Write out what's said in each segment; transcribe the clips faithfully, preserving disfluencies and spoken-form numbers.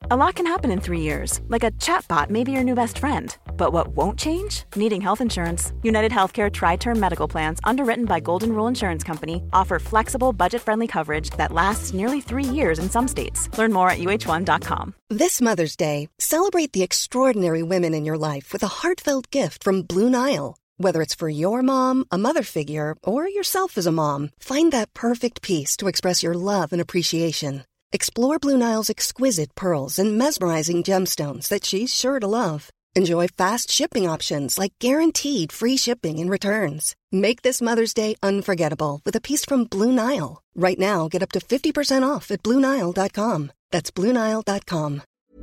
A lot can happen in three years, like a chatbot may be your new best friend. But what won't change? Needing health insurance. United Healthcare Tri-Term Medical Plans, underwritten by Golden Rule Insurance Company, offer flexible, budget-friendly coverage that lasts nearly three years in some states. Learn more at U H one dot com. This Mother's Day, celebrate the extraordinary women in your life with a heartfelt gift from Blue Nile. Whether it's for your mom, a mother figure, or yourself as a mom, find that perfect piece to express your love and appreciation. Explore Blue Nile's exquisite pearls and mesmerizing gemstones that she's sure to love. Enjoy fast shipping options like guaranteed free shipping and returns. Make this Mother's Day unforgettable with a piece from Blue Nile. Right now, get up to fifty percent off at Blue Nile dot com. That's Blue Nile dot com.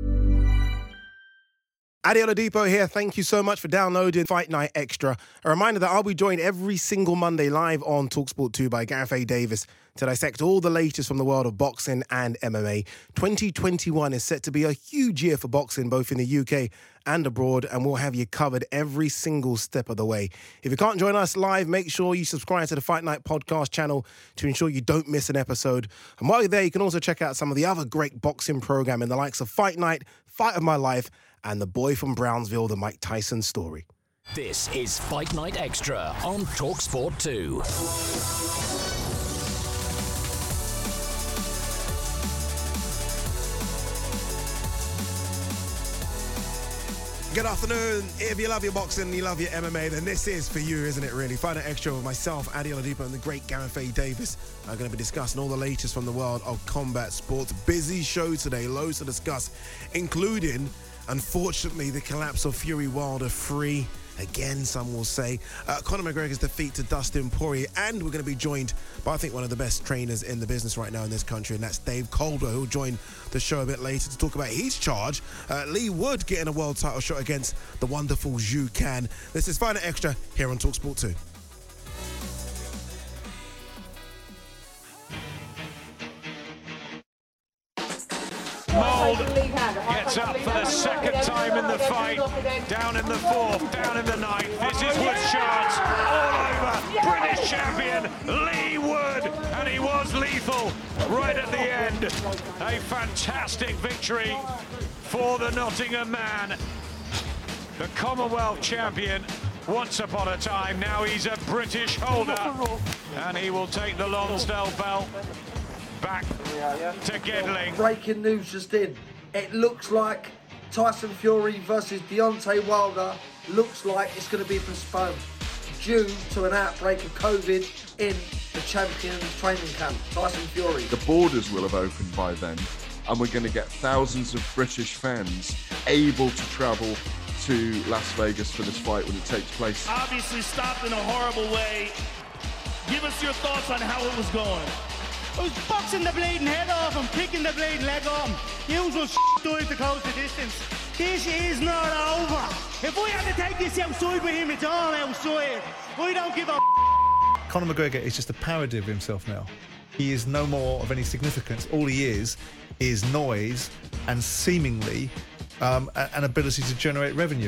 Adi Oladipo here. Thank you so much for downloading Fight Night Extra. A reminder that I'll be joined every single Monday live on TalkSport two by Gareth A. Davis to dissect all the latest from the world of boxing and M M A. twenty twenty-one is set to be a huge year for boxing, both in the U K and abroad, and we'll have you covered every single step of the way. If you can't join us live, make sure you subscribe to the Fight Night podcast channel to ensure you don't miss an episode. And while you're there, you can also check out some of the other great boxing programming, the likes of Fight Night, Fight of My Life, and The Boy from Brownsville, the Mike Tyson story. This is Fight Night Extra on TalkSport two. Good afternoon. If you love your boxing and you love your M M A, then this is for you, isn't it, really? Fight Night Extra with myself, Adi Oladipo, and the great Gareth A. Davis. I'm going to be discussing all the latest from the world of combat sports. Busy show today, loads to discuss, including, unfortunately, the collapse of Fury Wilder three. Again, some will say. Uh, Conor McGregor's defeat to Dustin Poirier. And we're going to be joined by, I think, one of the best trainers in the business right now in this country, and that's Dave Caldwell, who'll join the show a bit later to talk about his charge. Uh, Lee Wood getting a world title shot against the wonderful Zhu Can. This is Fight Night Extra here on TalkSport two. Mould gets up for the second time in the fight, down in the fourth, down in the ninth. This is Wood's chance, all over, British champion Lee Wood, and he was lethal right at the end. A fantastic victory for the Nottingham man, the Commonwealth champion once upon a time. Now he's a British holder, and he will take the Lonsdale belt back to Gedling. Breaking news just in. It looks like Tyson Fury versus Deontay Wilder looks like it's going to be postponed due to an outbreak of COVID in the Champions training camp. Tyson Fury. The borders will have opened by then, and we're going to get thousands of British fans able to travel to Las Vegas for this fight when it takes place. Obviously stopped in a horrible way. Give us your thoughts on how it was going. I was boxing the bleeding head off him, kicking the bleeding leg off him. Usual s*** doing to close the distance. This is not over. If we have to take this outside with him, it's all outside. We don't give a Conor McGregor is just a parody of himself now. He is no more of any significance. All he is is noise and seemingly um, an ability to generate revenue.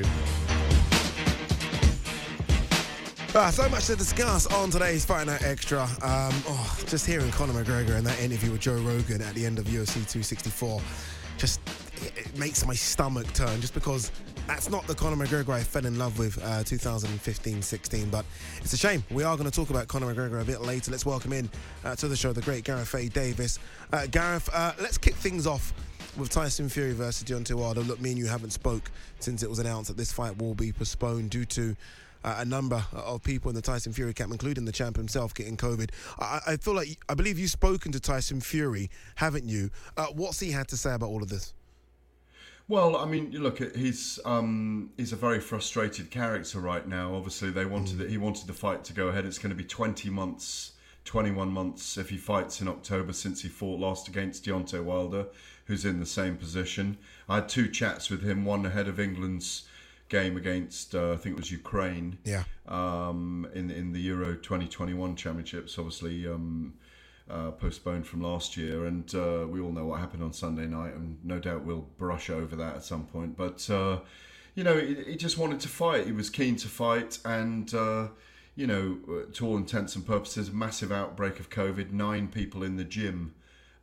Ah, so much to discuss on today's Fight Night Extra. Um, oh, just hearing Conor McGregor in that interview with Joe Rogan at the end of U F C two sixty-four, just it, it makes my stomach turn, just because that's not the Conor McGregor I fell in love with uh, two thousand fifteen sixteen. But it's a shame. We are going to talk about Conor McGregor a bit later. Let's welcome in uh, to the show the great Gareth A. Davis. Uh, Gareth, uh, let's kick things off with Tyson Fury versus Deontay Wilder. Look, me and you haven't spoke since it was announced that this fight will be postponed due to Uh, a number of people in the Tyson Fury camp, including the champ himself, getting COVID. I, I feel like, I believe you've spoken to Tyson Fury, haven't you? Uh, what's he had to say about all of this? Well, I mean, look, he's um, he's a very frustrated character right now. Obviously, they wanted mm. it, he wanted the fight to go ahead. It's going to be twenty months, twenty-one months if he fights in October, since he fought last against Deontay Wilder, who's in the same position. I had two chats with him, one ahead of England's game against, uh, I think it was Ukraine, yeah, um, in in the Euro twenty twenty-one championships, obviously um, uh, postponed from last year, and uh, we all know what happened on Sunday night, and no doubt we'll brush over that at some point. But uh, you know, he, he just wanted to fight. He was keen to fight, and uh, you know, to all intents and purposes, massive outbreak of COVID. Nine people in the gym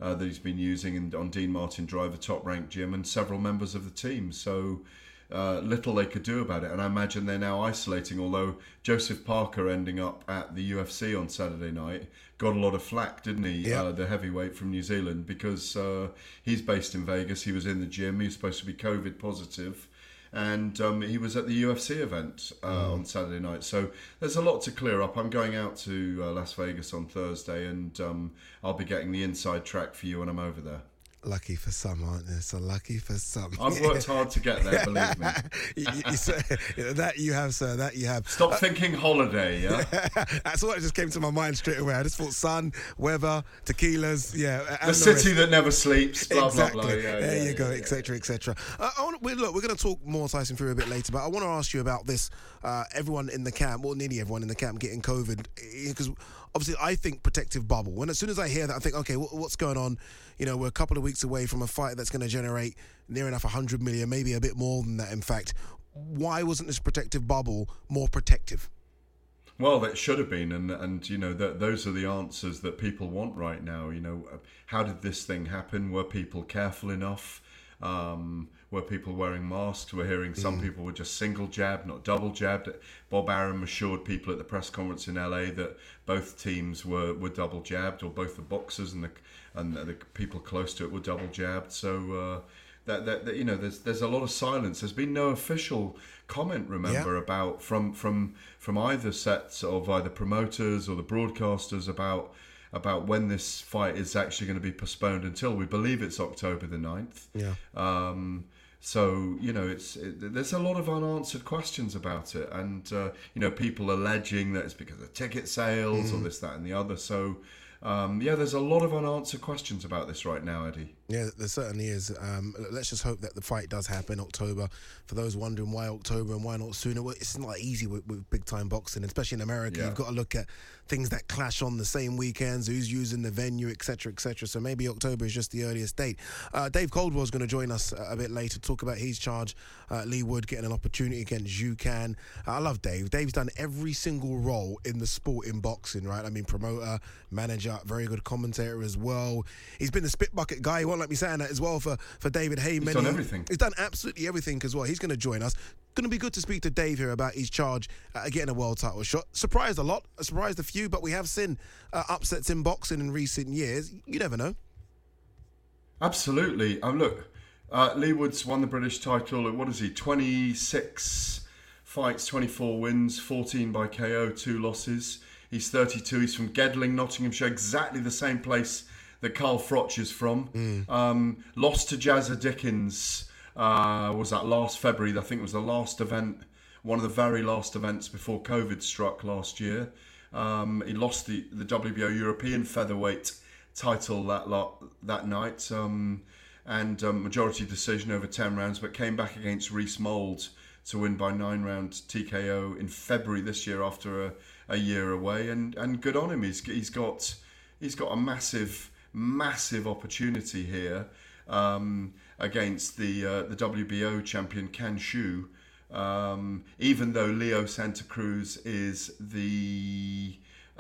uh, that he's been using in, on Dean Martin Drive, the top-ranked gym, and several members of the team. So uh, little they could do about it. And I imagine they're now isolating, although Joseph Parker ending up at the U F C on Saturday night got a lot of flack, didn't he? Yeah. Uh, the heavyweight from New Zealand, because uh, he's based in Vegas. He was in the gym. He was supposed to be COVID positive. And um, he was at the U F C event uh, mm. on Saturday night. So there's a lot to clear up. I'm going out to uh, Las Vegas on Thursday, and um, I'll be getting the inside track for you when I'm over there. Lucky for some, aren't they? So lucky for some. I've worked hard to get there, believe me. you, you, you say, that you have, sir. That you have. Stop uh, thinking holiday, yeah? That's what just came to my mind straight away. I just thought sun, weather, tequilas, yeah. The, the city rest. that never sleeps, blah, exactly. blah, blah. Yeah, there yeah, you go, yeah, et cetera, et cetera. Uh, I want, we, look, we're going to talk more Tyson Fury a bit later, but I want to ask you about this. Uh, everyone in the camp, or nearly everyone in the camp, getting COVID, because obviously I think protective bubble. When as soon as I hear that, I think, okay, what, what's going on? You know, we're a couple of weeks away from a fight that's going to generate near enough one hundred million, maybe a bit more than that, in fact. Why wasn't this protective bubble more protective? Well, that should have been, and, and you know, that those are the answers that people want right now. You know, how did this thing happen? Were people careful enough? Um, were people wearing masks? We're hearing some mm. people were just single jabbed, not double jabbed. Bob Arum assured people at the press conference in L A that both teams were, were double jabbed, or both the boxers and the and the people close to it were double jabbed. So uh, that, that that you know, there's there's a lot of silence. There's been no official comment, remember, yeah. about from from from either sets of either promoters or the broadcasters about. about when this fight is actually going to be postponed until, we believe it's October the ninth. Yeah. Um, so, you know, it's it, there's a lot of unanswered questions about it. And, uh, you know, people alleging that it's because of ticket sales mm. or this, that and the other. So, um, yeah, there's a lot of unanswered questions about this right now, Eddie. Yeah, there certainly is. Um, let's just hope that the fight does happen October. For those wondering why October and why not sooner, well, it's not easy with, with big-time boxing, especially in America. Yeah. You've got to look at things that clash on the same weekends, who's using the venue, et cetera, et cetera. So maybe October is just the earliest date. Uh, Dave Coldwell's going to join us a bit later to talk about his charge. Uh, Lee Wood getting an opportunity against Zhu Can. Uh, I love Dave. Dave's done every single role in the sport in boxing, right? I mean, promoter, manager, very good commentator as well. He's been the spit bucket guy. He won't let me say that as well for, for David Hayman. He's done everything. He's done absolutely everything as well. He's going to join us. Going to be good to speak to Dave here about his charge at getting a world title shot. Surprised a lot, surprised a few, but we have seen uh, upsets in boxing in recent years. You never know. Absolutely. Um, look, uh, Lee Wood's won the British title. What is he? twenty-six fights, twenty-four wins, fourteen by K O, two losses. He's thirty-two. He's from Gedling, Nottinghamshire, exactly the same place that Carl Froch is from. Mm. Um, lost to Jazza Dickens. Uh, was that last February? I think it was the last event, one of the very last events before COVID struck last year. Um, he lost the, the W B O European featherweight title that lot, that night, um, and um, majority decision over ten rounds, but came back against Reece Mould to win by nine round T K O in February this year after a, a year away. And, and good on him. He's he's got he's got a massive massive opportunity here. Um, against the uh, the W B O champion Can Xu, um, even though Leo Santa Cruz is the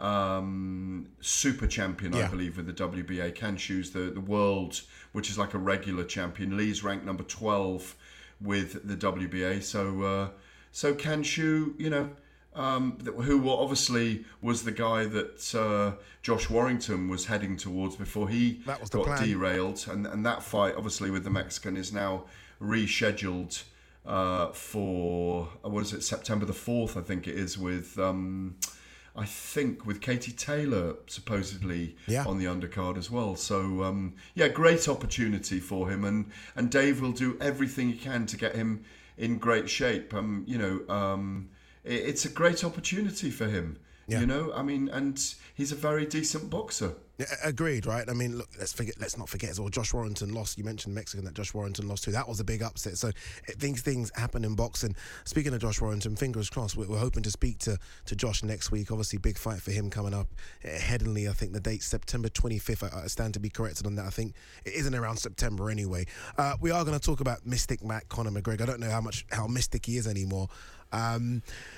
um, super champion, yeah. I believe, with the W B A. Can Xu's the, the world, which is like a regular champion. Lee's ranked number twelve with the W B A. So, uh, so Can Xu, you know, Um, who obviously was the guy that uh, Josh Warrington was heading towards before he got plan. derailed, and and that fight obviously with the Mexican is now rescheduled uh, for uh, what is it, September the fourth, I think it is, with um, I think with Katie Taylor supposedly yeah. on the undercard as well. So um, yeah, great opportunity for him, and and Dave will do everything he can to get him in great shape. Um, you know. Um, It's a great opportunity for him, yeah. you know. I mean, and he's a very decent boxer. Yeah, agreed, right? I mean, look, let's forget. Let's not forget as well. Josh Warrington lost. You mentioned Mexican that Josh Warrington lost to. That was a big upset. So it, things things happen in boxing. Speaking of Josh Warrington, fingers crossed. We're, we're hoping to speak to to Josh next week. Obviously, big fight for him coming up. Uh, Headingley, I think the date September twenty-fifth. I, I stand to be corrected on that. I think it isn't around September anyway. Uh, we are going to talk about Mystic Mac, Conor McGregor. I don't know how much how mystic he is anymore. Um,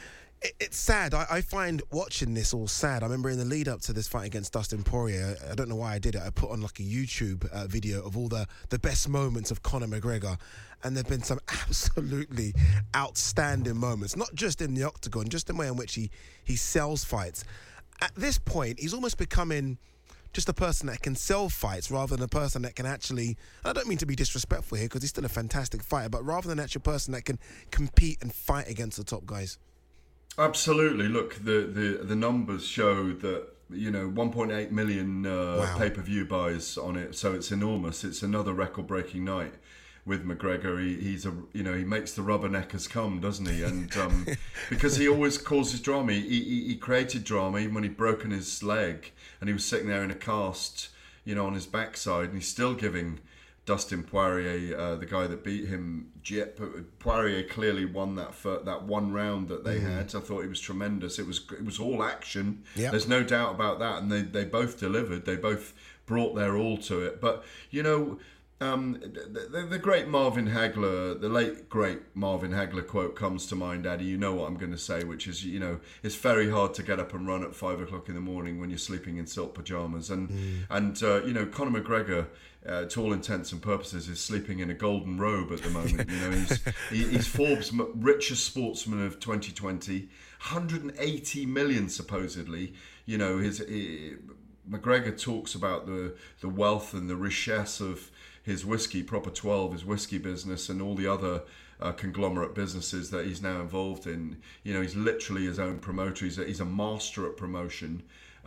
it, it's sad. I, I find watching this all sad. I remember in the lead up to this fight against Dustin Poirier, I don't know why I did it. I put on like a YouTube uh, video of all the, the best moments of Conor McGregor. And there've been some absolutely outstanding moments, not just in the octagon, just the way in which he, he sells fights. At this point, he's almost becoming just a person that can sell fights rather than a person that can actually, I don't mean to be disrespectful here because he's still a fantastic fighter, but rather than actually a person that can compete and fight against the top guys. Absolutely. Look, the, the, the numbers show that, you know, one point eight million uh, wow. pay-per-view buys on it, so it's enormous. It's another record-breaking night with McGregor. He, he's a, you know, he makes the rubberneckers come, doesn't he? And um, because he always causes drama. He, he, he created drama even when he'd broken his leg and he was sitting there in a cast, you know, on his backside, and he's still giving Dustin Poirier, uh, the guy that beat him, jip. Poirier clearly won that for, that one round that they mm. had. I thought it was tremendous. It was it was all action. Yep. There's no doubt about that, and they they both delivered. They both brought their all to it. But you know. Um, the, the great Marvin Hagler, the late great Marvin Hagler quote comes to mind, Addy. You know what I'm going to say, which is, you know, it's very hard to get up and run at five o'clock in the morning when you're sleeping in silk pajamas. And, mm. and uh, you know, Conor McGregor, uh, to all intents and purposes, is sleeping in a golden robe at the moment. You know, he's, he, he's Forbes' richest sportsman of twenty twenty, one hundred eighty million supposedly. You know, his he, McGregor talks about the, the wealth and the richesse of his whiskey, Proper twelve, his whiskey business, and all the other uh, conglomerate businesses that he's now involved in. You know, he's literally his own promoter. He's a, he's a master at promotion.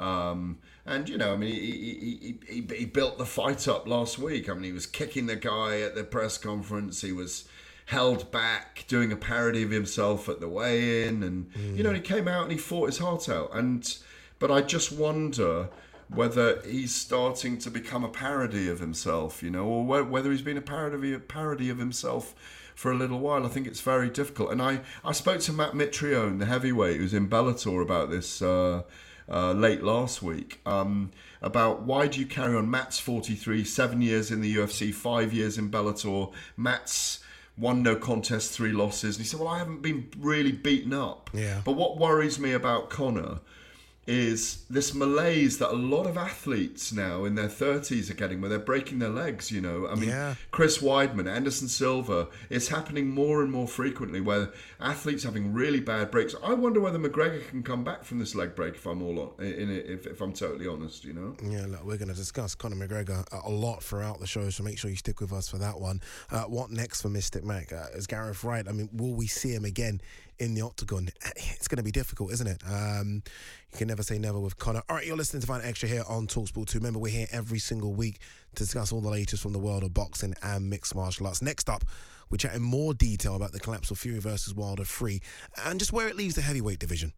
Um, and, you know, I mean, he, he, he, he built the fight up last week. I mean, he was kicking the guy at the press conference. He was held back, doing a parody of himself at the weigh-in. And, mm. you know, he came out and he fought his heart out. And But I just wonder whether he's starting to become a parody of himself, you know, or whether he's been a parody, a parody of himself for a little while. I think it's very difficult. And I, I spoke to Matt Mitrione, the heavyweight, who's in Bellator, about this uh, uh, late last week, um, about why do you carry on? Matt's forty-three, seven years in the U F C, five years in Bellator. Matt's one no contest, three losses. And he said, well, I haven't been really beaten up. Yeah. But what worries me about Conor is this malaise that a lot of athletes now in their thirties are getting, where they're breaking their legs, you know. I mean, yeah. Chris Weidman, Anderson Silva, it's happening more and more frequently where athletes having really bad breaks. I wonder whether McGregor can come back from this leg break, if I'm all on, in it, if, if I'm totally honest, you know. Yeah, look, we're going to discuss Conor McGregor a lot throughout the show, so make sure you stick with us for that one. Uh, what next for Mystic Mac? Uh, is Gareth right? I mean, will we see him again in the octagon? It's going to be difficult, isn't it? Um, you can never say never with Conor. All right, you're listening to Fight Extra here on TalkSport two. Remember, we're here every single week to discuss all the latest from the world of boxing and mixed martial arts. Next up, we chat in more detail about the collapse of Fury versus Wilder three and just where it leaves the heavyweight division.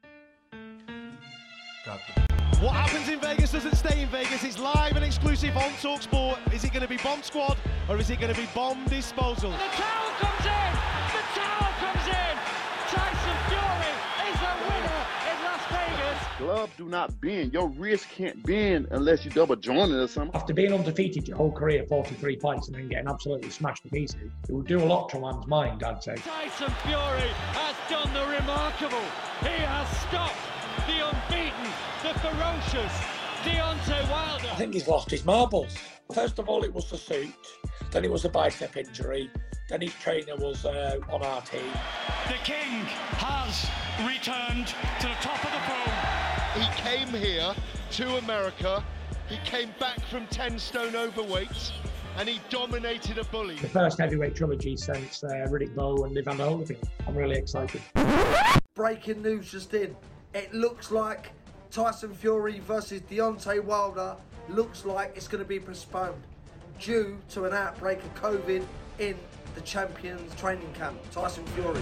What happens in Vegas doesn't stay in Vegas. It's live and exclusive on TalkSport. Is it going to be Bomb Squad or is it going to be Bomb Disposal? The towel comes in! The towel comes in! Tyson Fury is the winner in Las Vegas! Gloves do not bend. Your wrist can't bend unless you double joint it or something. After being undefeated your whole career, forty-three fights, and then getting absolutely smashed to pieces, it would do a lot to a man's mind, I'd say. Tyson Fury has done the remarkable. He has stopped the unbeaten, the ferocious Deontay Wilder. I think he's lost his marbles. First of all, it was the suit, then it was a bicep injury, then his trainer was uh, on our team. The king has returned to the top of the throne. He came here to America, he came back from ten stone overweight, and he dominated a bully. The first heavyweight trilogy since uh, Riddick Bowe and Evander Holyfield. I'm really excited. Breaking news just in. It looks like Tyson Fury versus Deontay Wilder looks like it's going to be postponed due to an outbreak of COVID in the Champions training camp. Tyson Fury.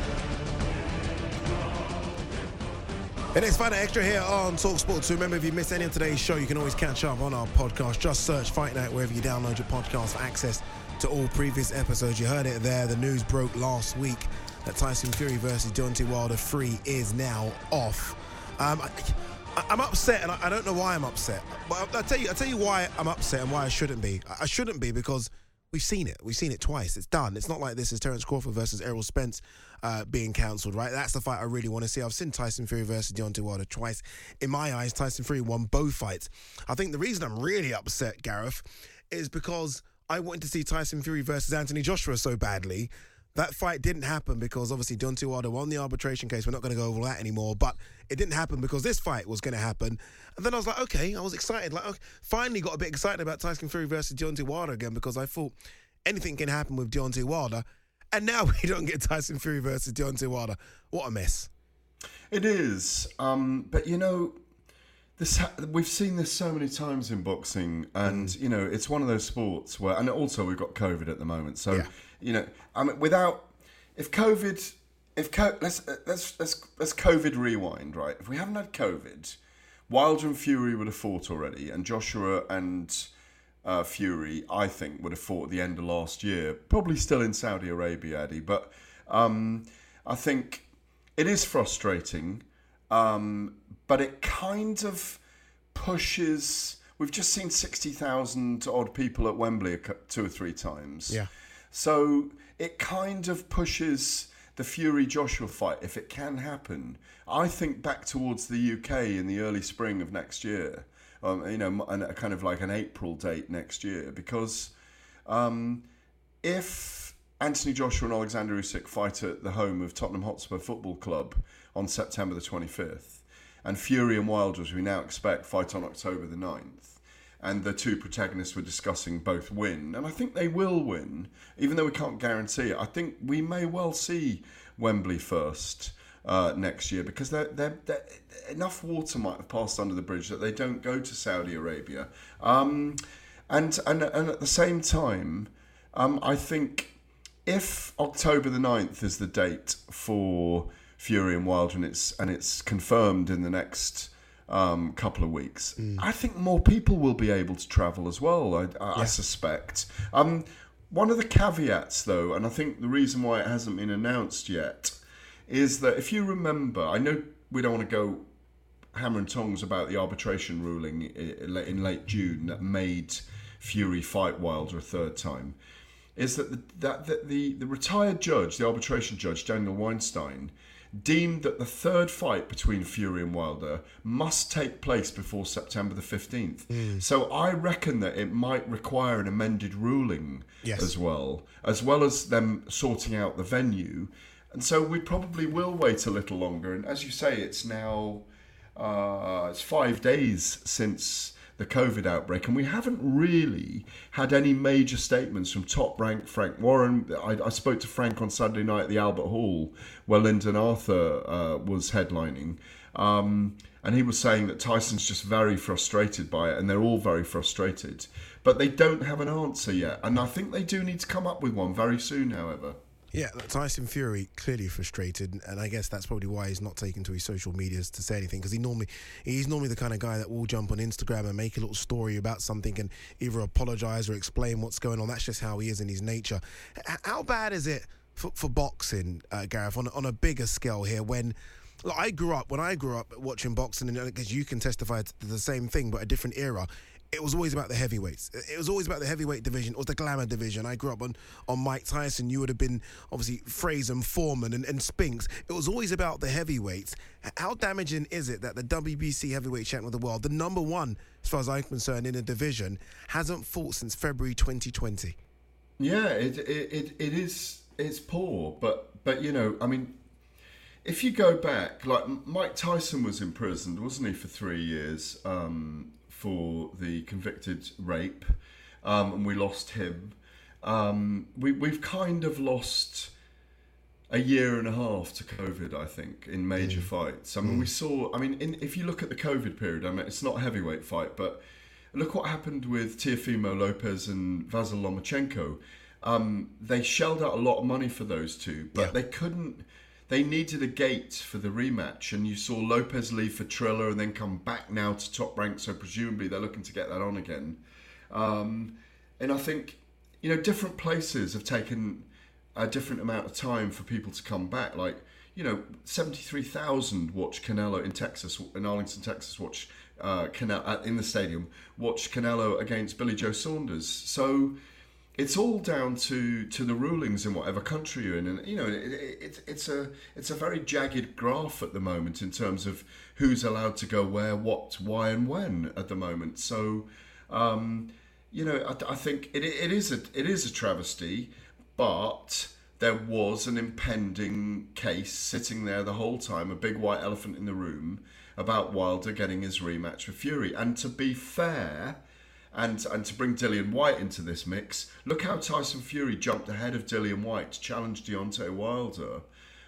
And it's Fight Night Extra here on TalkSport two. Remember, if you missed any of today's show, you can always catch up on our podcast. Just search Fight Night wherever you download your podcast for access to all previous episodes. You heard it there. The news broke last week that Tyson Fury versus Deontay Wilder three is now off. Um, I, I'm upset, and I, I don't know why I'm upset. But I'll tell you, I'll tell you why I'm upset and why I shouldn't be. I shouldn't be because We've seen it. We've seen it twice. It's done. It's not like this is Terence Crawford versus Errol Spence uh, being cancelled, right? That's the fight I really want to see. I've seen Tyson Fury versus Deontay Wilder twice. In my eyes, Tyson Fury won both fights. I think the reason I'm really upset, Gareth, is because I wanted to see Tyson Fury versus Anthony Joshua so badly. That fight didn't happen because obviously Deontay Wilder won the arbitration case. We're not going to go over that anymore. But it didn't happen because this fight was going to happen. And then I was like, okay, I was excited. Like, okay, finally got a bit excited about Tyson Fury versus Deontay Wilder again because I thought anything can happen with Deontay Wilder. And now we don't get Tyson Fury versus Deontay Wilder. What a mess. It is. Um, but, you know, this ha- we've seen this so many times in boxing. And, mm. you know, it's one of those sports where... And also we've got COVID at the moment. So... Yeah. You know, I mean, without if COVID, if co- let's let's let's let's COVID rewind, right? If we haven't had COVID, Wilder and Fury would have fought already, and Joshua and uh, Fury, I think, would have fought at the end of last year, probably still in Saudi Arabia, Eddie. But um, I think it is frustrating, um, but it kind of pushes. We've just seen sixty thousand odd people at Wembley two or three times. Yeah. So it kind of pushes the Fury-Joshua fight, if it can happen, I think back towards the U K in the early spring of next year, um, you know, and a kind of like an April date next year, because um, if Anthony Joshua and Alexander Usyk fight at the home of Tottenham Hotspur Football Club on September the twenty-fifth, and Fury and Wilder, as we now expect, fight on October the ninth, and the two protagonists we're discussing both win, and I think they will win, even though we can't guarantee it. I think we may well see Wembley first uh, next year, because they're, they're, they're, enough water might have passed under the bridge that they don't go to Saudi Arabia. Um, and, and and at the same time, um, I think if October the ninth is the date for Fury and Wilder, and it's, and it's confirmed in the next... Um, couple of weeks, mm. I think more people will be able to travel as well, I, I, yeah. I suspect. Um, one of the caveats, though, and I think the reason why it hasn't been announced yet, is that if you remember, I know we don't want to go hammer and tongs about the arbitration ruling in late June that made Fury fight Wilder a third time, is that the, that, that the, the retired judge, the arbitration judge, Daniel Weinstein, deemed that the third fight between Fury and Wilder must take place before September the fifteenth. Mm. So I reckon that it might require an amended ruling yes. as well, as well as them sorting out the venue. And so we probably will wait a little longer. And as you say, it's now uh, it's five days since the COVID outbreak, and we haven't really had any major statements from top rank Frank Warren. I, I spoke to Frank on Saturday night at the Albert Hall, where Lyndon Arthur uh, was headlining, um, and he was saying that Tyson's just very frustrated by it, and they're all very frustrated, but they don't have an answer yet, and I think they do need to come up with one very soon, however. Yeah, Tyson Fury clearly frustrated, and I guess that's probably why he's not taken to his social medias to say anything, because he normally he's normally the kind of guy that will jump on Instagram and make a little story about something and either apologise or explain what's going on. That's just how he is in his nature. How bad is it for, for boxing, uh, Gareth, on, on a bigger scale here, when... Look, I grew up, when I grew up watching boxing, and because you can testify to the same thing, but a different era, it was always about the heavyweights. It was always about the heavyweight division. It was the glamour division. I grew up on, on Mike Tyson. You would have been, obviously, Fraser and Foreman and, and Spinks. It was always about the heavyweights. How damaging is it that the W B C heavyweight champion of the world, the number one, as far as I'm concerned, in a division, hasn't fought since February twenty twenty? Yeah, it it, it, it is it's poor. But, but, you know, I mean, if you go back, like Mike Tyson was imprisoned, wasn't he, for three years, um, for the convicted rape, um, and we lost him. Um, we, we've kind of lost a year and a half to COVID, I think, in major mm. fights. I mean, mm. we saw, I mean, in, if you look at the COVID period, I mean, it's not a heavyweight fight, but look what happened with Teofimo Lopez and Vasyl Lomachenko. Um, they shelled out a lot of money for those two, but yeah. they couldn't, they needed a gate for the rematch, and you saw Lopez leave for Triller and then come back now to Top Rank, so presumably they're looking to get that on again. Um, and I think, you know, different places have taken a different amount of time for people to come back. Like, you know, seventy-three thousand watched Canelo in Texas, in Arlington, Texas, watch uh, Canelo in the stadium, watched Canelo against Billy Joe Saunders. So it's all down to, to the rulings in whatever country you're in, and you know it, it, it, it's a it's a very jagged graph at the moment in terms of who's allowed to go where, what, why, and when at the moment. So, um, you know, I, I think it, it is a it is a travesty, but there was an impending case sitting there the whole time, a big white elephant in the room, about Wilder getting his rematch with Fury. And to be fair, and and to bring Dillian Whyte into this mix, look how Tyson Fury jumped ahead of Dillian Whyte to challenge Deontay Wilder,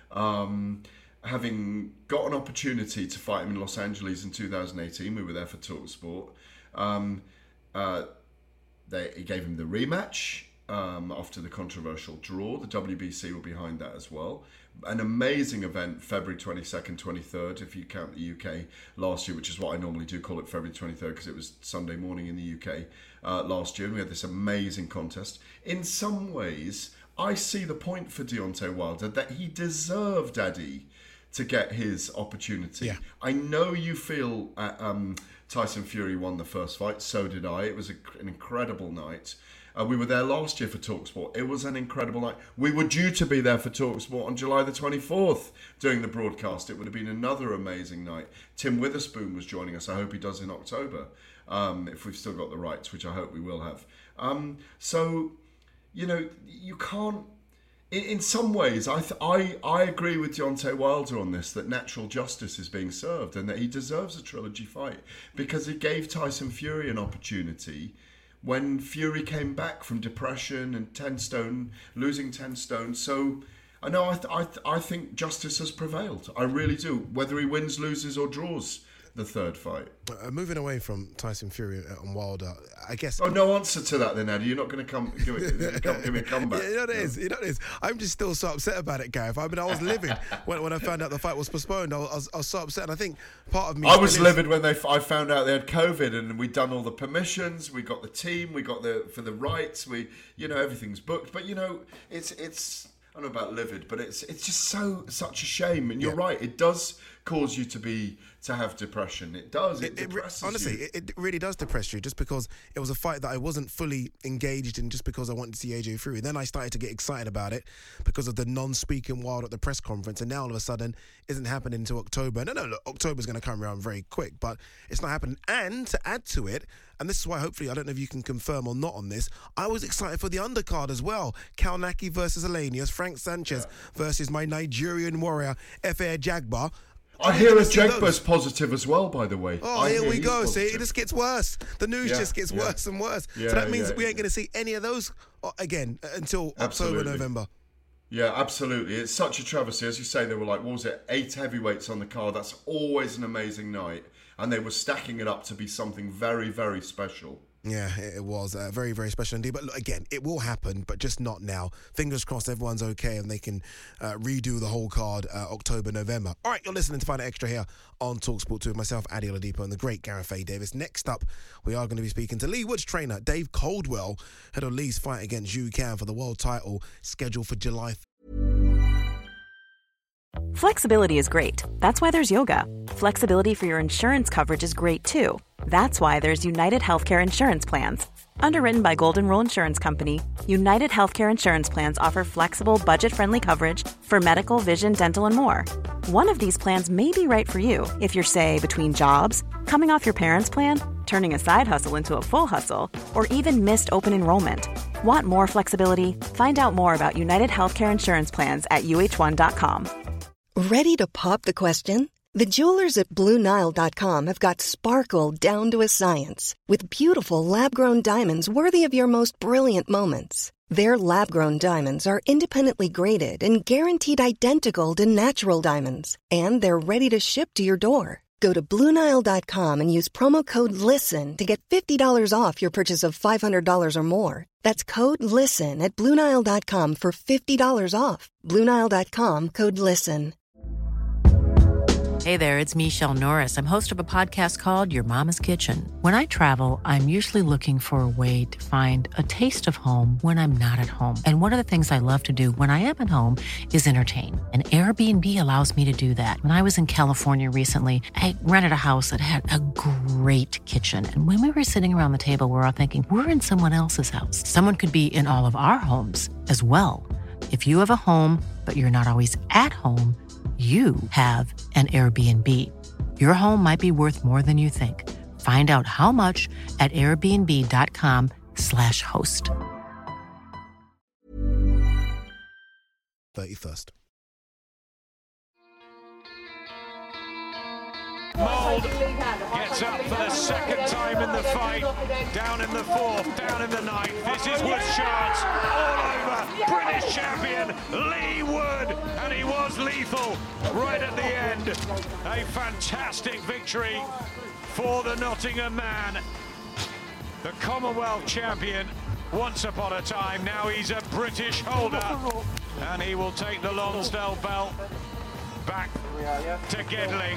um, having got an opportunity to fight him in Los Angeles in two thousand eighteen. We were there for TalkSport. Um, uh, they, he gave him the rematch um, after the controversial draw. The W B C were behind that as well. An amazing event, February twenty-second, twenty-third, if you count the U K last year, which is what I normally do, call it February twenty-third, because it was Sunday morning in the U K uh, last year, and we had this amazing contest. In some ways, I see the point for Deontay Wilder, that he deserved, Daddy, to get his opportunity. Yeah. I know you feel uh, um, Tyson Fury won the first fight, so did I. It was a, an incredible night. Uh, we were there last year for TalkSport. It was an incredible night. We were due to be there for TalkSport on July the twenty-fourth doing the broadcast. It would have been another amazing night. Tim Witherspoon was joining us. I hope he does in October, um, if we've still got the rights, which I hope we will have. Um, so, you know, you can't... In, in some ways, I, th- I I agree with Deontay Wilder on this, that natural justice is being served and that he deserves a trilogy fight because he gave Tyson Fury an opportunity when Fury came back from depression and ten stone, losing ten stone. So I know I th- I, th- I think justice has prevailed. I really do. Whether he wins, loses, or draws the third fight. Uh, moving away from Tyson Fury and Wilder, I guess. Oh, no answer to that then, Eddie. You're not going to come give, it, come, give me a comeback. Yeah, you know what it is. You know what it is. I'm just still so upset about it, Gareth. I mean, I was livid when, when I found out the fight was postponed. I was, I was so upset, and I think part of me. I was is, livid when they. I found out they had COVID, and we'd done all the permissions. We got the team. We got the for the rights. We, you know, everything's booked. But you know, it's it's. I don't know about livid, but it's it's just so such a shame. And you're yeah. right. It does cause you to be to have depression. It does. It, it depresses it, honestly, you. It, it really does depress you, just because it was a fight that I wasn't fully engaged in, just because I wanted to see A J Fury. Then I started to get excited about it because of the non-speaking Wilder at the press conference, and now all of a sudden isn't happening until October. No, no, look, October's going to come around very quick, but it's not happening. And to add to it, and this is why hopefully, I don't know if you can confirm or not on this, I was excited for the undercard as well. Kalnaki versus Elenius, Frank Sanchez yeah. versus my Nigerian warrior, F A Jagba. I hear a Jagba's positive as well, by the way. Oh, I here we go. Positive. See, it just gets worse. The news yeah, just gets yeah. worse and worse. Yeah, so that means yeah, we ain't yeah. going to see any of those again until absolutely. October, November. Yeah, absolutely. It's such a travesty. As you say, there were like, what was it, eight heavyweights on the card. That's always an amazing night. And they were stacking it up to be something very, very special. Yeah, it was uh, very, very special indeed. But look, again, it will happen, but just not now. Fingers crossed everyone's okay and they can uh, redo the whole card uh, October, November. All right, you're listening to Fight Night Extra here on TalkSport two with myself, Adi Oladipo, and the great Gareth A. Davis. Next up, we are going to be speaking to Lee Wood's trainer, Dave Coldwell, head of Lee's fight against Zhu Can for the world title, scheduled for July. Flexibility is great. That's why there's yoga. Flexibility for your insurance coverage is great too. That's why there's United Healthcare Insurance Plans. Underwritten by Golden Rule Insurance Company, United Healthcare Insurance Plans offer flexible, budget-friendly coverage for medical, vision, dental, and more. One of these plans may be right for you if you're, say, between jobs, coming off your parents' plan, turning a side hustle into a full hustle, or even missed open enrollment. Want more flexibility? Find out more about United Healthcare Insurance Plans at U H one dot com. Ready to pop the question? The jewelers at Blue Nile dot com have got sparkle down to a science with beautiful lab-grown diamonds worthy of your most brilliant moments. Their lab-grown diamonds are independently graded and guaranteed identical to natural diamonds, and they're ready to ship to your door. Go to Blue Nile dot com and use promo code LISTEN to get fifty dollars off your purchase of five hundred dollars or more. That's code LISTEN at Blue Nile dot com for fifty dollars off. Blue Nile dot com, code LISTEN. Hey there, it's Michelle Norris. I'm host of a podcast called Your Mama's Kitchen. When I travel, I'm usually looking for a way to find a taste of home when I'm not at home. And one of the things I love to do when I am at home is entertain. And Airbnb allows me to do that. When I was in California recently, I rented a house that had a great kitchen. And when we were sitting around the table, we were all thinking, we're in someone else's house. Someone could be in all of our homes as well. If you have a home, but you're not always at home, you have an Airbnb. Your home might be worth more than you think. Find out how much at airbnb.com slash host. thirty-first. Mould gets up for the second time in the fight. Down in the fourth, down in the ninth. This is Wood's chance. All over. British champion Lee Wood. And he was lethal right at the end. A fantastic victory for the Nottingham man. The Commonwealth champion once upon a time. Now he's a British holder. And he will take the Lonsdale belt back to Gedling.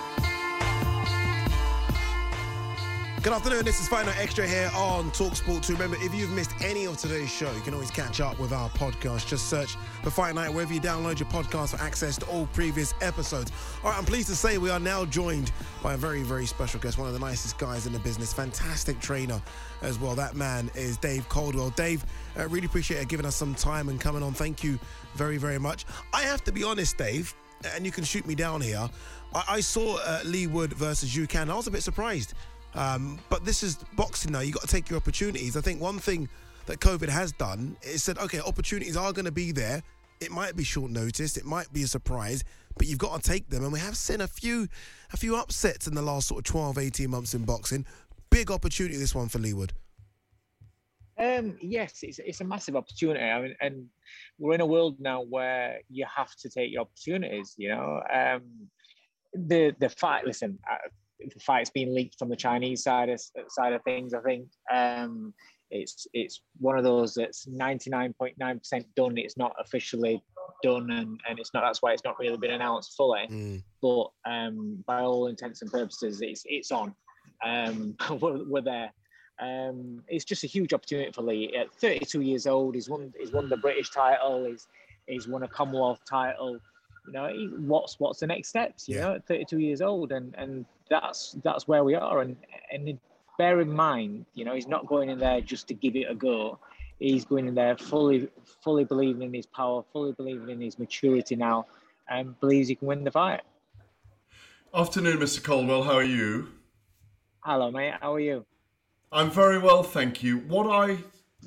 Good afternoon, this is Fight Night Extra here on TalkSport two. Remember, if you've missed any of today's show, you can always catch up with our podcast. Just search for Fight Night wherever you download your podcast for access to all previous episodes. All right, I'm pleased to say we are now joined by a very, very special guest, one of the nicest guys in the business, fantastic trainer as well. That man is Dave Coldwell. Dave, I really appreciate you giving us some time and coming on. Thank you very, very much. I have to be honest, Dave, and you can shoot me down here. I, I saw uh, Lee Wood versus U K, and I was a bit surprised. Um, but this is boxing now. You've got to take your opportunities. I think one thing that COVID has done is said, okay, opportunities are going to be there. It might be short notice. It might be a surprise, but you've got to take them. And we have seen a few a few upsets in the last sort of twelve, eighteen months in boxing. Big opportunity, this one for Lee Wood. Um, yes, it's it's a massive opportunity. I mean, and we're in a world now where you have to take your opportunities, you know. Um, the, the fight, listen... I, the fight's been leaked from the Chinese side of, side of things, I think. Um, it's it's one of those that's ninety-nine point nine percent done. It's not officially done, and, and it's not. That's why it's not really been announced fully. Mm. But um, by all intents and purposes, it's it's on. Um, we're, we're there. Um, it's just a huge opportunity for Lee. At thirty-two years old, he's won he's won the British title. He's he's won a Commonwealth title. You know, he, what's what's the next steps? You yeah. know, at thirty-two years old, and and that's that's where we are. And and bear in mind, you know, he's not going in there just to give it a go. He's going in there fully fully believing in his power, fully believing in his maturity now, and believes he can win the fight. Afternoon, Mister Coldwell. How are you? Hello, mate. How are you? I'm very well, thank you. What I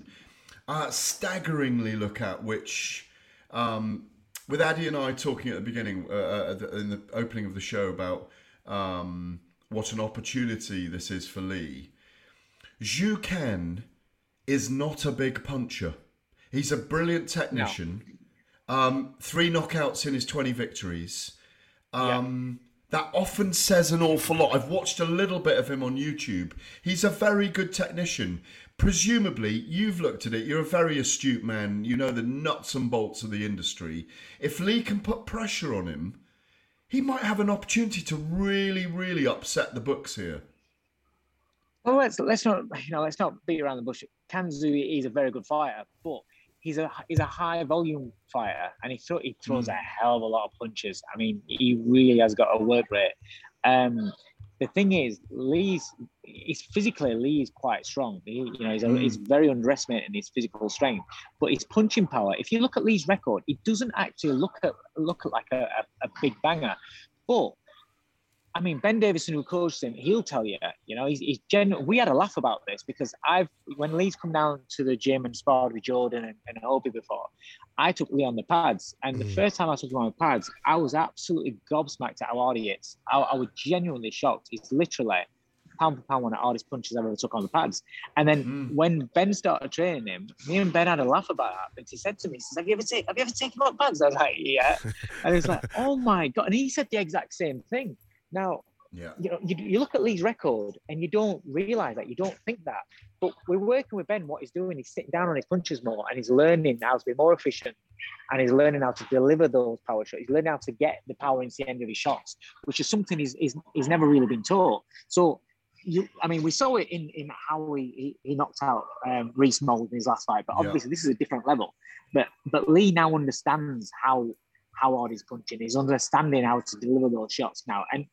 uh, staggeringly look at, which. Um, With Addy and I talking at the beginning, uh, in the opening of the show, about um, what an opportunity this is for Lee. Zhu Ken is not a big puncher. He's a brilliant technician. No. Um, three knockouts in his twenty victories. Um, yeah. That often says an awful lot. I've watched a little bit of him on YouTube. He's a very good technician. Presumably, you've looked at it. You're a very astute man. You know the nuts and bolts of the industry. If Lee can put pressure on him, he might have an opportunity to really, really upset the books here. Well, let's let's not you know let's not beat around the bush. Can Zhu is a very good fighter, but he's a he's a high volume fighter, and he th- he throws mm. a hell of a lot of punches. I mean, he really has got a work rate. Um, The thing is, Lee's he's physically Lee is quite strong. He, you know, he's, mm. he's very underestimated in his physical strength, but his punching power. If you look at Lee's record, he doesn't actually look at look at like a, a, a big banger. But I mean, Ben Davison, who coached him, he'll tell you. You know, he's, he's genuine. We had a laugh about this because I've when Lee's come down to the gym and sparred with Jordan and, and Obi before, I took Lee on the pads, and mm. the first time I took him on the pads, I was absolutely gobsmacked at how hard he is. I, I was genuinely shocked. He's literally pound for pound one of the hardest punches I've ever took on the pads. And then mm. when Ben started training him, me and Ben had a laugh about that. And he said to me, he says, have you ever taken have you ever taken him on pads? I was like, yeah. And he's like, oh my God. And he said the exact same thing. Now, yeah. you know, you, you look at Lee's record and you don't realise that, you don't think that. But we're working with Ben, what he's doing, he's sitting down on his punches more and he's learning how to be more efficient and he's learning how to deliver those power shots. He's learning how to get the power into the end of his shots, which is something he's, he's, he's never really been taught. So, you, I mean, we saw it in, in how he, he knocked out um, Reece Mould in his last fight, but obviously yeah. this is a different level. But but Lee now understands how how hard he's punching. He's understanding how to deliver those shots now. And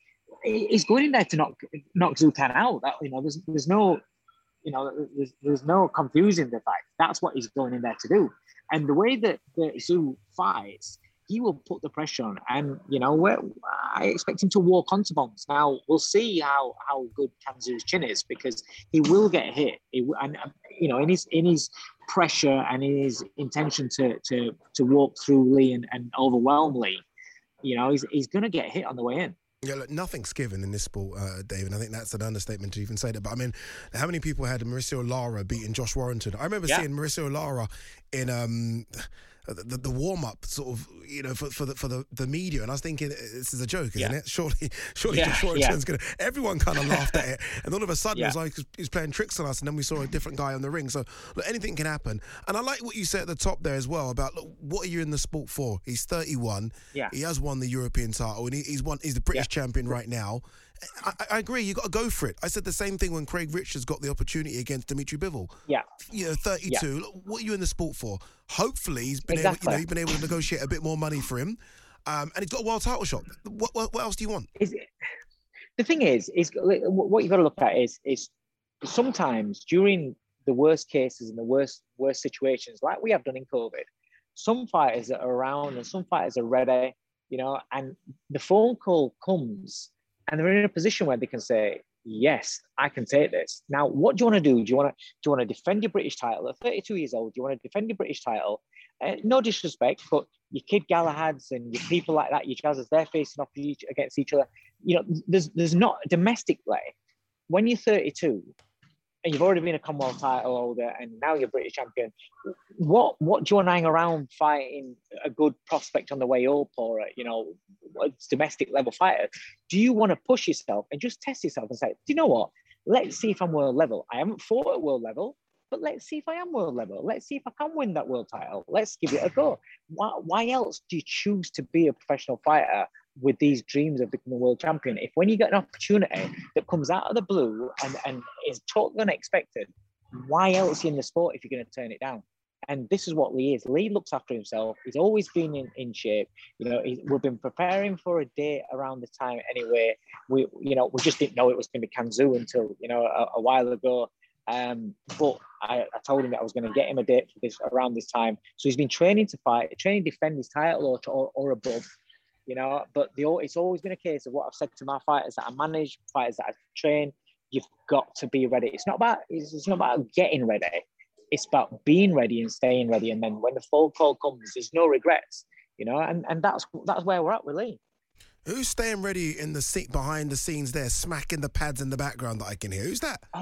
he's going in there to knock knock Zhu Tan out. That, you know, there's there's no, you know, there's, there's no confusing the fact. That's what he's going in there to do. And the way that, that Zhu fights, he will put the pressure on. And, you know, we're, I expect him to walk onto bombs. Now, we'll see how, how good Can Xu's chin is, because he will get hit. He, and, you know, in his in his pressure and in his intention to to to walk through Lee and, and overwhelm Lee, you know, he's, he's going to get hit on the way in. Yeah, look, nothing's given in this sport, uh, Dave, and I think that's an understatement to even say that. But I mean, how many people had Mauricio Lara beating Josh Warrington? I remember yeah. seeing Mauricio Lara in um, the, the warm-up, sort of, you know, for, for the for the, the media, and I was thinking, this is a joke, isn't yeah. it? Surely, surely yeah, Josh Warrington's yeah. going to. Everyone kind of laughed at it, and all of a sudden yeah. it was like he's playing tricks on us, and then we saw a different guy on the ring. So look, anything can happen. And I like what you said at the top there as well about, look, what are you in the sport for? He's thirty-one. Yeah. He has won the European title, and he, he's won. He's the British yeah. champion right now. I, I agree. You got to go for it. I said the same thing when Craig Richards got the opportunity against Dimitri Bivol. Yeah, you know, thirty-two. Yeah. Look, what are you in the sport for? Hopefully, he's been exactly. able. You know, you've been able to negotiate a bit more money for him, um, and he's got a world title shot. What, what, what else do you want? Is it, the thing is, is what you've got to look at is is sometimes during the worst cases and the worst worst situations, like we have done in COVID, some fighters are around and some fighters are ready. You know, and the phone call comes. And they're in a position where they can say, yes, I can take this. Now, what do you want to do? Do you want to do you want to defend your British title at thirty-two years old? Do you want to defend your British title? Uh, no disrespect, but your Kid Galahads and your people like that, your Jazzers, they're facing off each, against each other. You know, there's there's not domestically, when you're thirty-two and you've already been a Commonwealth title holder and now you're British champion, what what do you want to hang around fighting a good prospect on the way up, or a, you know, a domestic level fighter? Do you want to push yourself and just test yourself and say, do you know what? Let's see if I'm world level. I haven't fought at world level, but let's see if I am world level. Let's see if I can win that world title. Let's give it a go. Why, why else do you choose to be a professional fighter with these dreams of becoming a world champion? If when you get an opportunity that comes out of the blue and, and is totally unexpected, why else are you in the sport if you're going to turn it down? And this is what Lee is. Lee looks after himself. He's always been in, in shape. You know, he's, we've been preparing for a date around the time anyway. We, you know, we just didn't know it was going to be Can Xu until, you know, a, a while ago. Um, but I, I told him that I was going to get him a date for this around this time. So he's been training to fight, training to defend his title or, or, or above. You know, but the it's always been a case of what I've said to my fighters that I manage, fighters that I train. You've got to be ready. It's not about it's, it's not about getting ready. It's about being ready and staying ready. And then when the phone call comes, there's no regrets. You know, and, and that's that's where we're at with Lee. Who's staying ready in the seat behind the scenes there, smacking the pads in the background that I can hear? Who's that? Oh,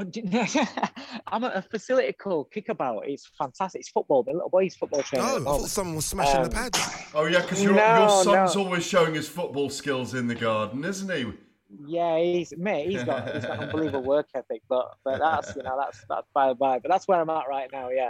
I'm at a facility called Kickabout. It's fantastic. It's football. The little boy's football trainer. Oh, I thought someone was smashing um, the pads. Oh, yeah, because your, no, your son's no. always showing his football skills in the garden, isn't he? Yeah, he's mate. He's got he's got unbelievable work ethic, but but that's you know that's that's by the by. But that's where I'm at right now. Yeah.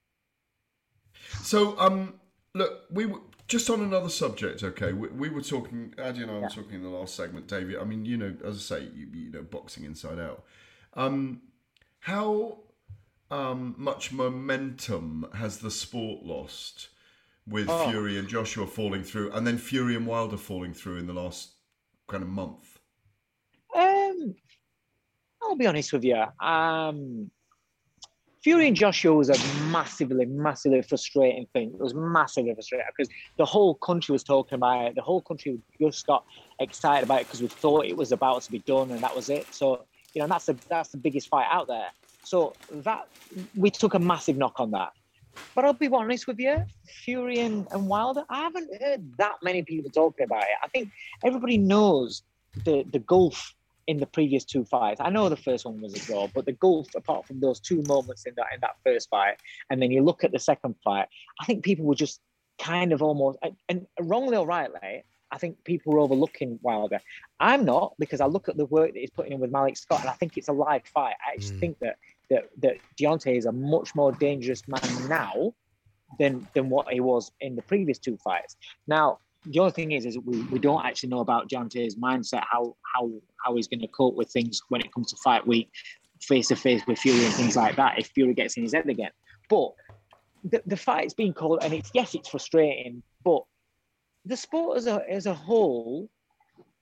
So um, look, we were just on another subject. Okay, we, we were talking. Addy and I were yeah. talking in the last segment, David. I mean, you know, as I say, you, you know, boxing inside out. Um, how um much momentum has the sport lost with oh. Fury and Joshua falling through, and then Fury and Wilder falling through in the last kind of month? Um, I'll be honest with you. Um, Fury and Joshua was a massively, massively frustrating thing. It was massively frustrating because the whole country was talking about it. The whole country just got excited about it because we thought it was about to be done and that was it. So, you know, that's the that's the biggest fight out there. So that we took a massive knock on that. But I'll be honest with you, Fury and, and Wilder, I haven't heard that many people talking about it. I think everybody knows the, the gulf in the previous two fights. I know the first one was a draw, but the gulf, apart from those two moments in that in that first fight, and then you look at the second fight, I think people were just kind of almost, and wrongly or rightly, I think people were overlooking Wilder. I'm not, because I look at the work that he's putting in with Malik Scott, and I think it's a live fight. I actually mm. think that that that Deontay is a much more dangerous man now than than what he was in the previous two fights. Now, the only thing is, is we, we don't actually know about Deontay's mindset, how how how he's going to cope with things when it comes to fight week, face to face with Fury and things like that. If Fury gets in his head again, but the the fight's been called, and it's yes, it's frustrating, but the sport as a as a whole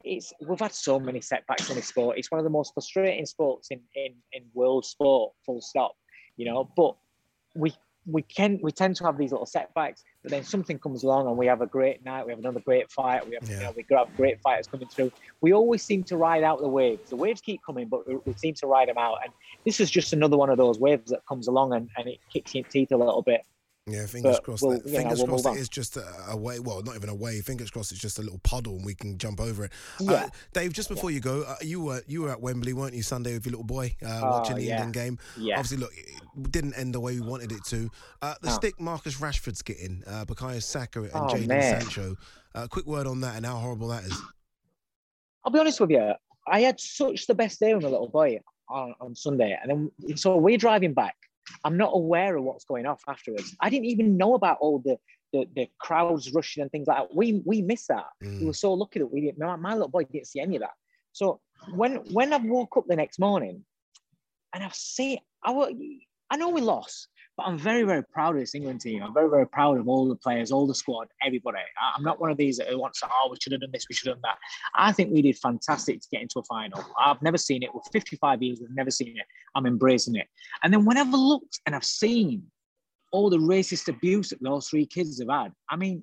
it's we've had so many setbacks in this sport. It's one of the most frustrating sports in in in world sport. Full stop. You know, but we we can we tend to have these little setbacks. But then something comes along and we have a great night. We have another great fight. We have yeah. you know, we have great fighters coming through. We always seem to ride out the waves. The waves keep coming, but we, we seem to ride them out. And this is just another one of those waves that comes along and, and it kicks your teeth a little bit. Yeah, fingers but crossed. We'll, that, fingers know, we'll crossed it is just a, a way. Well, not even a wave. Fingers crossed it's just a little puddle and we can jump over it. Yeah. Uh, Dave, just before yeah. you go, uh, you were you were at Wembley, weren't you, Sunday with your little boy uh, oh, watching the yeah. England game? Yeah. Obviously, look, it didn't end the way we wanted it to. Uh, the oh. stick Marcus Rashford's getting, uh, Bukayo Saka and oh, Jadon man. Sancho. Uh, quick word on that and how horrible that is. I'll be honest with you. I had such the best day with my little boy on, on Sunday, and then so we're driving back. I'm not aware of what's going off afterwards. I didn't even know about all the the, the crowds rushing and things like that. We we missed that. Mm. We were so lucky that we didn't. My, my little boy didn't see any of that. So when when I woke up the next morning, and I've seen, I I know we lost, but I'm very very proud of this England team. I'm very very proud of all the players, all the squad, everybody. I'm not one of these that wants to, oh, we should have done this, we should have done that. I think we did fantastic to get into a final. I've never seen it. We're fifty-five years, we've never seen it. I'm embracing it. And then when I've looked and I've seen all the racist abuse that those three kids have had, I mean,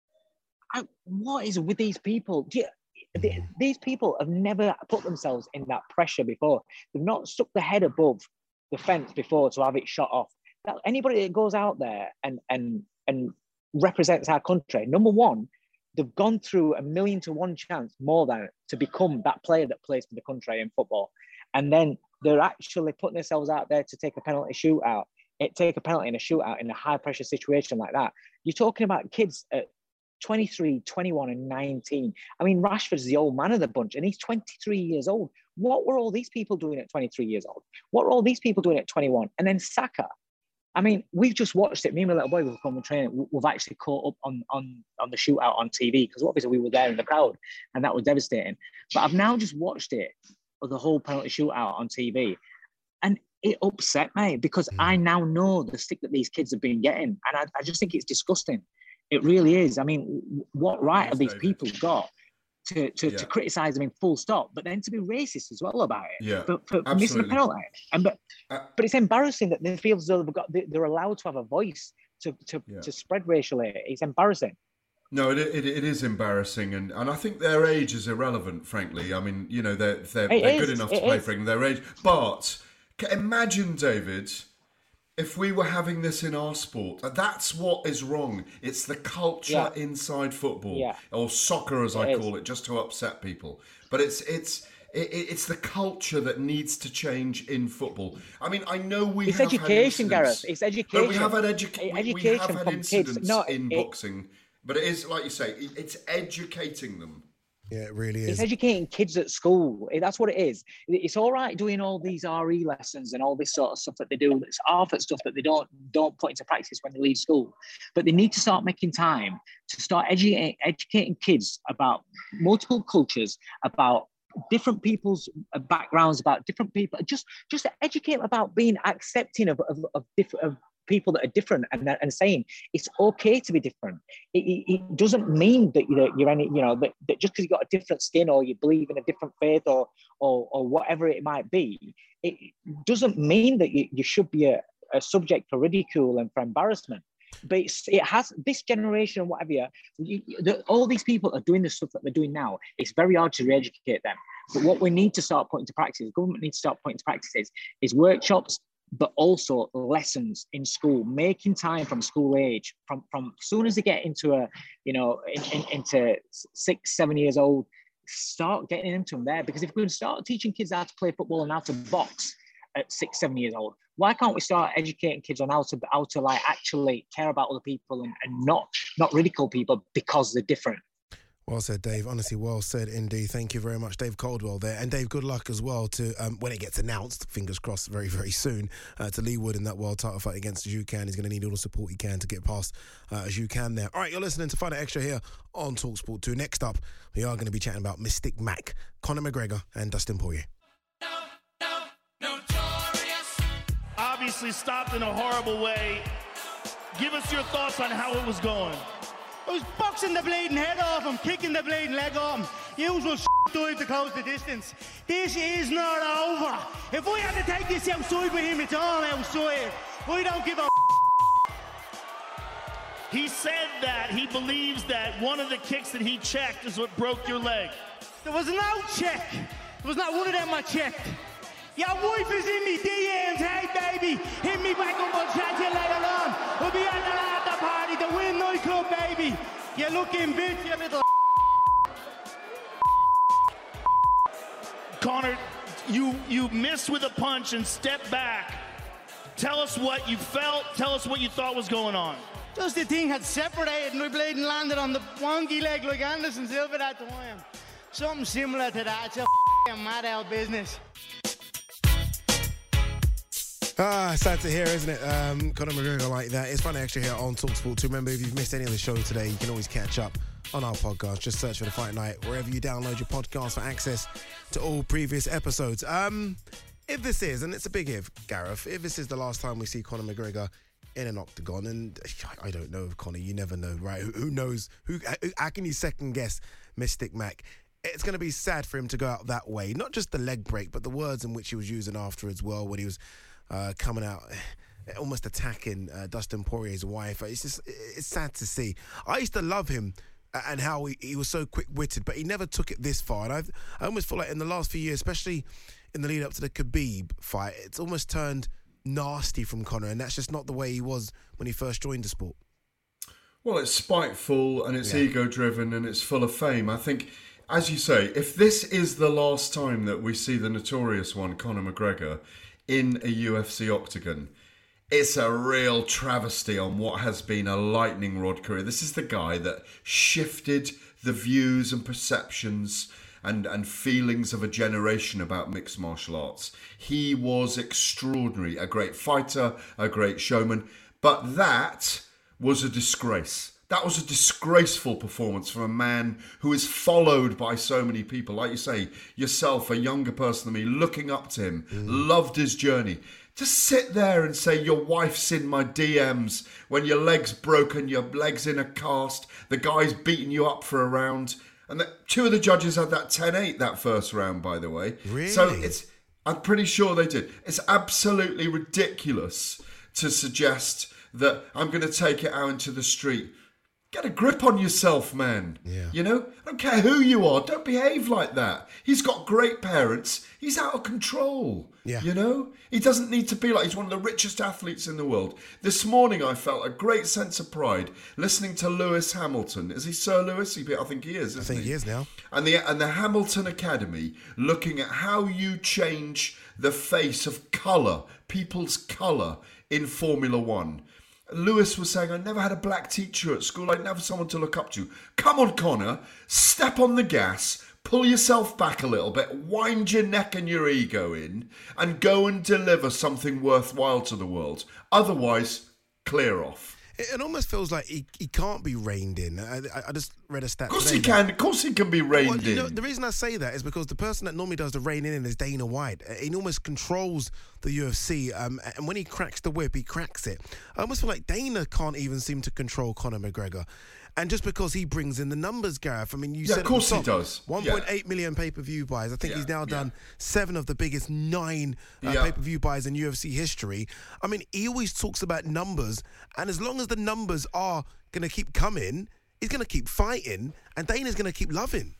I, what is with these people? Do you, they, these people have never put themselves in that pressure before. They've not stuck their head above the fence before to have it shot off. That, anybody that goes out there and and and represents our country, number one, they've gone through a million to one chance more than to become that player that plays for the country in football. And then they're actually putting themselves out there to take a penalty shootout. It take a penalty in a shootout in a high pressure situation like that. You're talking about kids at twenty-three, twenty-one and nineteen. I mean, Rashford's the old man of the bunch and he's twenty-three years old. What were all these people doing at twenty-three years old? What were all these people doing at twenty-one? And then Saka. I mean, we've just watched it. Me and my little boy, we've come and training. We've actually caught up on, on, on the shootout on T V because obviously we were there in the crowd and that was devastating. But I've now just watched it, the whole penalty shootout on T V. And it upset me because I now know the stick that these kids have been getting. And I, I just think it's disgusting. It really is. I mean, what right have these people got to, to, yeah. to criticise them in full stop, but then to be racist as well about it yeah, for, for missing a penalty? And but uh, but it's embarrassing that they feel as though they've got, they're allowed to have a voice to to, yeah. to spread racial hate. It's embarrassing. No, it, it it is embarrassing, and, and I think their age is irrelevant. Frankly, I mean, you know, they're they're, they're good enough to play is. for England. Their age, but imagine, David, if we were having this in our sport. That's what is wrong. It's the culture yeah. inside football, yeah. or soccer, as it I call is. it, just to upset people. But it's it's it, it's the culture that needs to change in football. I mean, I know we it's have education, had Gareth. It's education. No, we have had edu- education we have had from incidents kids. No, in it, boxing, but it is like you say, it, it's educating them. Yeah, it really is. It's educating kids at school. That's what it is. It's all right doing all these R E lessons and all this sort of stuff that they do. It's half at stuff that they don't don't put into practice when they leave school. But they need to start making time to start educating, educating kids about multiple cultures, about different people's backgrounds, about different people. Just just to educate them about being accepting of of, of different. Of, people that are different and and saying it's okay to be different. It, it, it doesn't mean that you're, you're any, you know, that, that just because you've got a different skin or you believe in a different faith or or, or whatever it might be, it doesn't mean that you, you should be a, a subject for ridicule and for embarrassment. But it's, it has this generation and whatever, you, the, all these people are doing the stuff that they're doing now. It's very hard to re-educate them. But what we need to start putting to practice, government needs to start putting to practice is, is workshops, but also lessons in school, making time from school age, from from as soon as they get into a, you know, in, in, into six, seven years old, start getting into them there. Because if we can start teaching kids how to play football and how to box at six, seven years old, why can't we start educating kids on how to how to like actually care about other people and, and not not ridicule people because they're different? Well said, Dave. Honestly, well said indeed. Thank you very much, Dave Caldwell there. And Dave, good luck as well to, um, when it gets announced, fingers crossed very, very soon, uh, to Lee Wood in that world title fight against Zhu Can. He's going to need all the support he can to get past uh, Zhu Can there. All right, you're listening to Fight Night Extra here on TalkSport two. Next up, we are going to be chatting about Mystic Mac, Conor McGregor and Dustin Poirier. Obviously stopped in a horrible way. Give us your thoughts on how it was going. I was boxing the bleeding head off him, kicking the bleeding leg off him. Usual shit dive to close the distance. This is not over. If we had to take this outside with him, it's all outside. We don't give a He said that he believes that one of the kicks that he checked is what broke your leg. There was no check. There was not one of them I checked. Your wife is in me D Ms. Hey, baby, hit me back up. I'll chat to you later on. We'll be at the after party, the Win nightclub, baby. You looking bitch, you little Conor, you, you missed with a punch and stepped back. Tell us what you felt. Tell us what you thought was going on. Just the thing had separated and my blade landed on the wonky leg like Anderson Silva that time. Something similar to that. It's a f***ing mad out business. Ah, sad to hear, isn't it? Um, Conor McGregor like that. It's Fight Night Extra here on TalkSport two. Remember, if you've missed any of the show today, you can always catch up on our podcast. Just search for the Fight Night wherever you download your podcast for access to all previous episodes. Um, if this is, and it's a big if, Gareth, if this is the last time we see Conor McGregor in an octagon, and I don't know, Conor, you never know, right? Who, who knows? Who? How can you second guess Mystic Mac? It's going to be sad for him to go out that way. Not just the leg break, but the words in which he was using after as well, when he was uh, coming out, almost attacking uh, Dustin Poirier's wife. It's just, it's sad to see. I used to love him and how he, he was so quick-witted, but he never took it this far. And I've, I almost feel like in the last few years, especially in the lead up to the Khabib fight, it's almost turned nasty from Conor, and that's just not the way he was when he first joined the sport. Well, it's spiteful and it's Yeah. ego-driven and it's full of fame. I think, as you say, if this is the last time that we see the notorious one, Conor McGregor, in a U F C octagon, it's a real travesty on what has been a lightning rod career. This is the guy that shifted the views and perceptions and, and feelings of a generation about mixed martial arts. He was extraordinary, a great fighter, a great showman, but that was a disgrace. That was a disgraceful performance from a man who is followed by so many people. Like you say, yourself, a younger person than me, looking up to him, mm. loved his journey. To sit there and say your wife's in my D Ms when your leg's broken, your leg's in a cast, the guy's beating you up for a round. And the, two of the judges had that ten eight that first round, by the way. Really? So it's, I'm pretty sure they did. It's absolutely ridiculous to suggest that I'm going to take it out into the street. Get a grip on yourself, man. Yeah. You know? I don't care who you are. Don't behave like that. He's got great parents. He's out of control. Yeah. You know? He doesn't need to be like... He's one of the richest athletes in the world. This morning I felt a great sense of pride listening to Lewis Hamilton. Is he Sir Lewis? He, I think he is, isn't I think he? he is now. And the, and the Hamilton Academy looking at how you change the face of colour, people's colour in Formula One. Lewis was saying, I never had a black teacher at school. I never had someone to look up to. Come on, Conor. Step on the gas. Pull yourself back a little bit. Wind your neck and your ego in. And go and deliver something worthwhile to the world. Otherwise, clear off. It, it almost feels like he, he can't be reined in. I, I, I just read a stat Of course today he can. Of course he can be reined well, you in. know, the reason I say that is because the person that normally does the reining in is Dana White. He almost controls the U F C, um, and when he cracks the whip, he cracks it. I almost feel like Dana can't even seem to control Conor McGregor. And just because he brings in the numbers, Gareth, I mean, you Yeah, said of course at he the top, does. one point eight million pay-per-view buys. I think Yeah, he's now done yeah. seven of the biggest nine uh, Yeah. pay-per-view buys in U F C history. I mean, he always talks about numbers, and as long as the numbers are going to keep coming, he's going to keep fighting, and Dana's going to keep loving.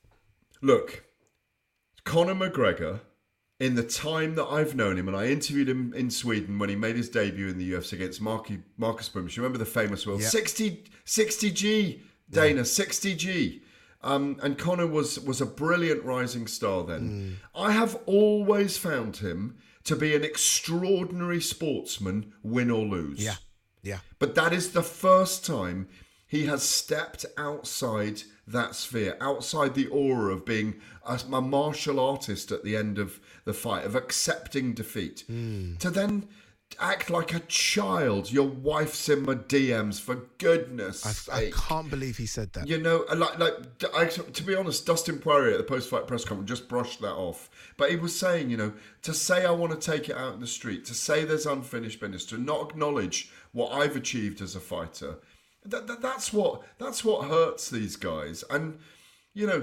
Look, Conor McGregor, in the time that I've known him, and I interviewed him in Sweden when he made his debut in the U F C against Marky, Marcus Brimage. You remember the famous world? Yeah. sixty, sixty G, Dana, yeah. sixty G. Um, and Conor was, was a brilliant rising star then. Mm. I have always found him to be an extraordinary sportsman, win or lose. Yeah, yeah. But that is the first time he has stepped outside that sphere, outside the aura of being a, a martial artist at the end of the fight, of accepting defeat. Mm. To then act like a child. Your wife's in my D Ms, for goodness I, sake. I can't believe he said that. You know, like, like I, to be honest, Dustin Poirier at the post-fight press conference just brushed that off. But he was saying, you know, to say I want to take it out in the street, to say there's unfinished business, to not acknowledge what I've achieved as a fighter, that, that that's what that's what hurts these guys. And, you know,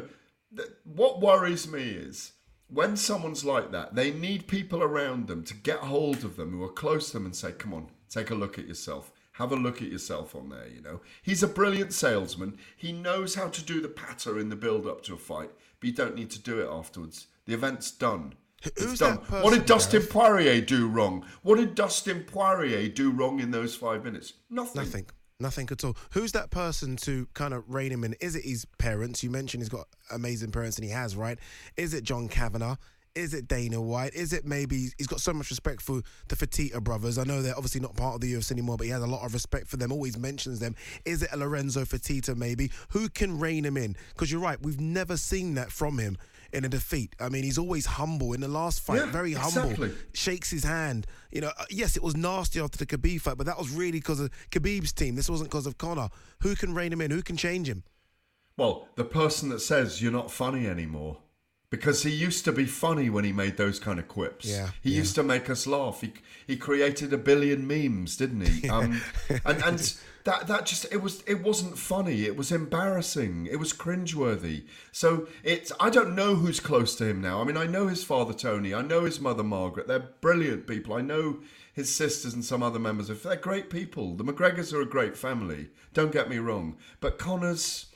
th- what worries me is when someone's like that, they need people around them to get hold of them who are close to them and say, come on, take a look at yourself. Have a look at yourself on there, you know. He's a brilliant salesman. He knows how to do the patter in the build-up to a fight, but you don't need to do it afterwards. The event's done. It's Who's done. that person, What did Dustin Gareth? Poirier do wrong? What did Dustin Poirier do wrong in those five minutes? Nothing. Nothing. Nothing at all. Who's that person to kind of rein him in? Is it his parents? You mentioned he's got amazing parents, and he has, right? Is it John Kavanagh? Is it Dana White? Is it maybe he's got so much respect for the Fertitta brothers? I know they're obviously not part of the U F C anymore, but he has a lot of respect for them, always mentions them. Is it a Lorenzo Fertitta maybe? Who can rein him in? Because you're right, we've never seen that from him in a defeat. I mean, he's always humble. In the last fight, Yeah, very exactly. humble. Shakes his hand. You know, uh, yes, it was nasty after the Khabib fight, but that was really because of Khabib's team. This wasn't because of Conor. Who can rein him in? Who can change him? Well, the person that says you're not funny anymore. Because he used to be funny when he made those kind of quips. Yeah, he yeah. used to make us laugh. He he created a billion memes, didn't he? Um, and and that that just it was it wasn't funny. It was embarrassing. It was cringeworthy. So it's I don't know who's close to him now. I mean, I know his father Tony. I know his mother Margaret. They're brilliant people. I know his sisters and some other members of. They're great people. The McGregors are a great family. Don't get me wrong. But Conor's.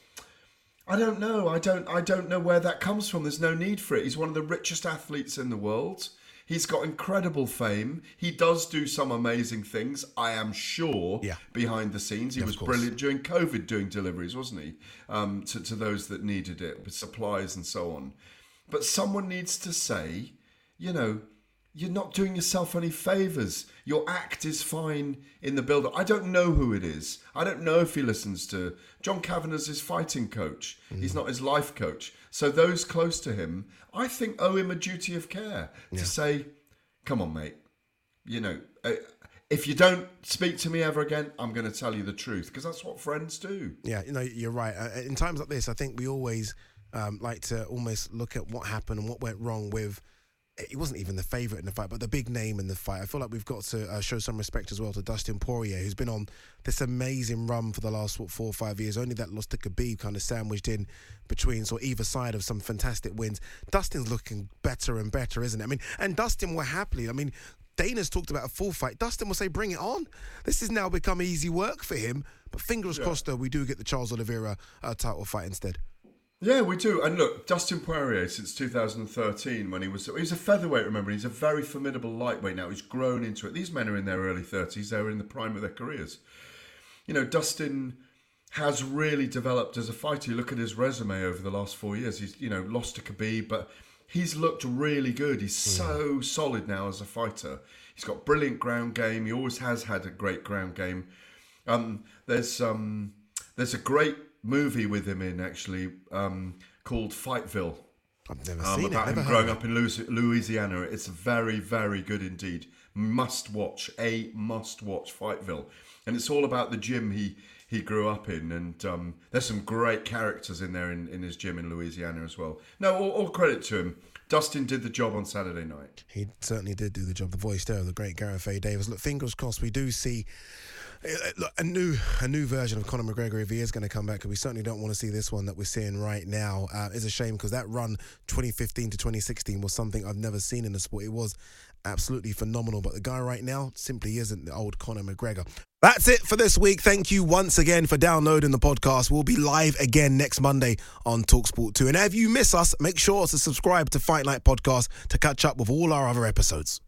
I don't know. I don't. I don't know where that comes from. There's no need for it. He's one of the richest athletes in the world. He's got incredible fame. He does do some amazing things. I am sure. Yeah. Behind the scenes, he Yeah, of was course. brilliant during COVID, doing deliveries, wasn't he? Um, to to those that needed it, with supplies and so on. But someone needs to say, you know, you're not doing yourself any favours. Your act is fine in the build-up. I don't know who it is. I don't know if he listens to... John Kavanagh's his fighting coach. Mm. He's not his life coach. So those close to him, I think, owe him a duty of care Yeah. to say, come on, mate. You know, uh, if you don't speak to me ever again, I'm going to tell you the truth. Because that's what friends do. Yeah, you know, you're right. Uh, in times like this, I think we always um, like to almost look at what happened and what went wrong with... He wasn't even the favourite in the fight, but the big name in the fight. I feel like we've got to uh, show some respect as well to Dustin Poirier, who's been on this amazing run for the last, what, four or five years. Only that loss to Khabib kind of sandwiched in between, so either side of some fantastic wins. Dustin's looking better and better, isn't it? I mean, and Dustin will happily, I mean, Dana's talked about a full fight. Dustin will say, bring it on. This has now become easy work for him. But fingers Yeah. crossed, though, we do get the Charles Oliveira uh, title fight instead. Yeah, we do. And look, Dustin Poirier, since two thousand thirteen, when he was... He was a featherweight, remember. He's a very formidable lightweight now. He's grown into it. These men are in their early thirties. They're in the prime of their careers. You know, Dustin has really developed as a fighter. You look at his resume over the last four years. He's, you know, lost to Khabib, but he's looked really good. He's so solid now as a fighter. He's got brilliant ground game. He always has had a great ground game. Um, there's um, there's a great movie with him in, actually, um, called Fightville. I've never Um, seen it. about Never him heard growing of up in Louis- Louisiana. It's very, very good indeed. Must watch, a must watch Fightville. And it's all about the gym he, he grew up in. And um, there's some great characters in there in, in his gym in Louisiana as well. No, all, all credit to him. Dustin did the job on Saturday night. He certainly did do the job. The voice there of the great Gareth A. Davis. Look, fingers crossed we do see uh, look, a new a new version of Conor McGregor if he is going to come back, because we certainly don't want to see this one that we're seeing right now. Uh, it's a shame, because that run twenty fifteen to twenty sixteen was something I've never seen in the sport. It was absolutely phenomenal. But the guy right now simply isn't the old Conor McGregor. That's it for this week. Thank you once again for downloading the podcast. We'll be live again next Monday on TalkSport two. And if you miss us, make sure to subscribe to Fight Night Podcast to catch up with all our other episodes.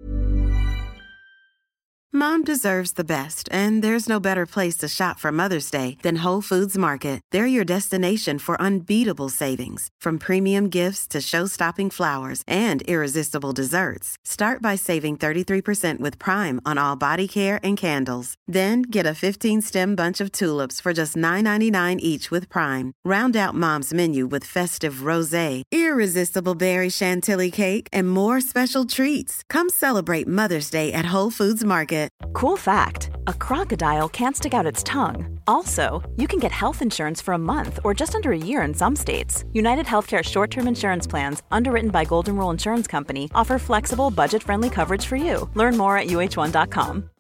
Mom deserves the best, and there's no better place to shop for Mother's Day than Whole Foods Market. They're your destination for unbeatable savings, from premium gifts to show-stopping flowers and irresistible desserts. Start by saving thirty-three percent with Prime on all body care and candles. Then get a fifteen-stem bunch of tulips for just nine ninety-nine each with Prime. Round out Mom's menu with festive rosé, irresistible berry chantilly cake, and more special treats. Come celebrate Mother's Day at Whole Foods Market. Cool fact, a crocodile can't stick out its tongue. Also, you can get health insurance for a month or just under a year in some states. United Healthcare short-term insurance plans, underwritten by Golden Rule Insurance Company, offer flexible, budget-friendly coverage for you. Learn more at U H one dot com.